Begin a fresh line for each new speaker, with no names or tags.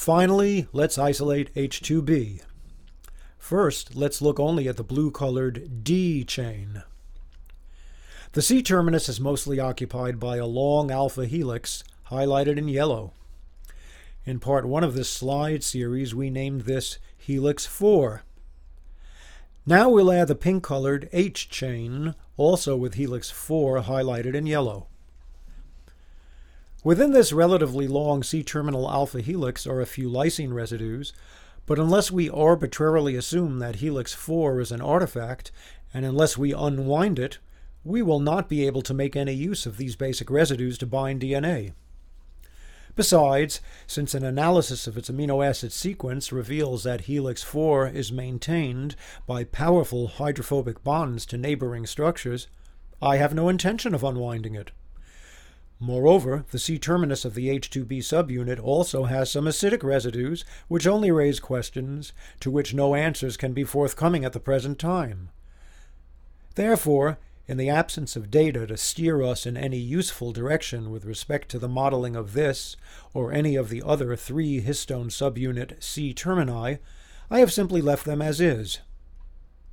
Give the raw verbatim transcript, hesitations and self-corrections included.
Finally, let's isolate H two B. First, let's look only at the blue-colored D chain. The C-terminus is mostly occupied by a long alpha helix, highlighted in yellow. In part one of this slide series, we named this helix four. Now we'll add the pink-colored H chain, also with helix four highlighted in yellow. Within this relatively long C-terminal alpha helix are a few lysine residues, but unless we arbitrarily assume that helix four is an artifact, and unless we unwind it, we will not be able to make any use of these basic residues to bind D N A. Besides, since an analysis of its amino acid sequence reveals that helix four is maintained by powerful hydrophobic bonds to neighboring structures, I have no intention of unwinding it. Moreover, the C-terminus of the H two B subunit also has some acidic residues, which only raise questions to which no answers can be forthcoming at the present time. Therefore, in the absence of data to steer us in any useful direction with respect to the modeling of this or any of the other three histone subunit C termini, I have simply left them as is.